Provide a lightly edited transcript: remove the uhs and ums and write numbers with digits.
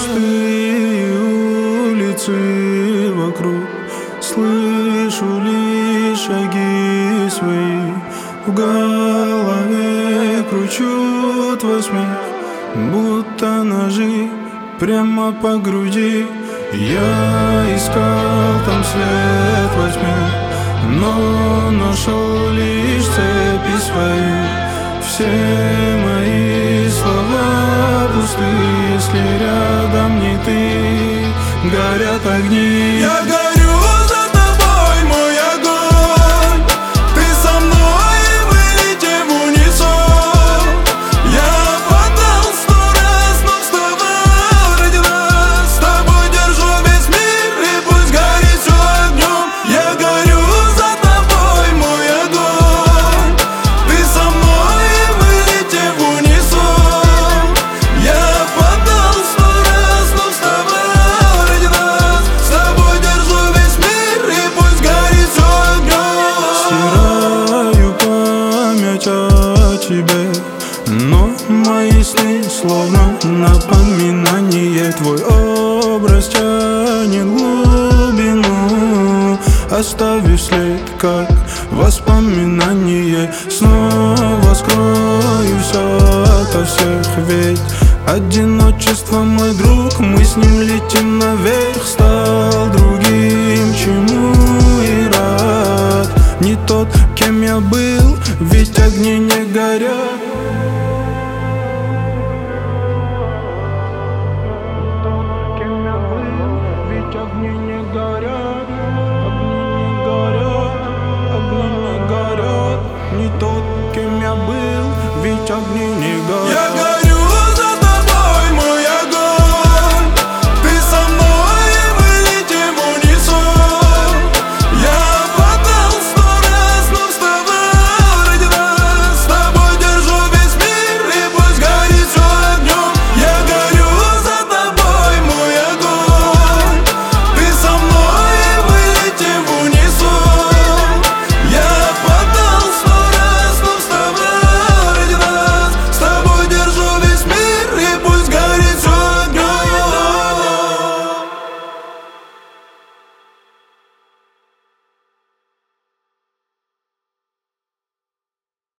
Пустые улицы вокруг, слышу лишь шаги свои. В голове кручу твой смех, будто ножи прямо по груди. Я искал там свет во тьме, но нашел лишь цепи свои. Все мои слова пусты, если рядом не ты. Горят огни. Я горю за тобой, мой огонь. Ты со мной, и мы летим в унисон. Я падал 100 раз, но вставал ради нас. С тобой держу весь мир, и пусть горит все огнем. Я горю за тобой, мой огонь. Ты со мной, и мы летим в унисон. Я падал 100 раз, но вставал ради нас. С тобой держу весь мир, и пусть горит все огнем. Стираю память о тебе, но мои сны словно напоминание. Твой образ тянет в глубину, оставив след, как воспоминание. Снова скрою все ото всех, ведь одиночество мой друг. Мы с ним летим наверх, стал другим, чему и рад. Не тот, кем я был, ведь огни не горят.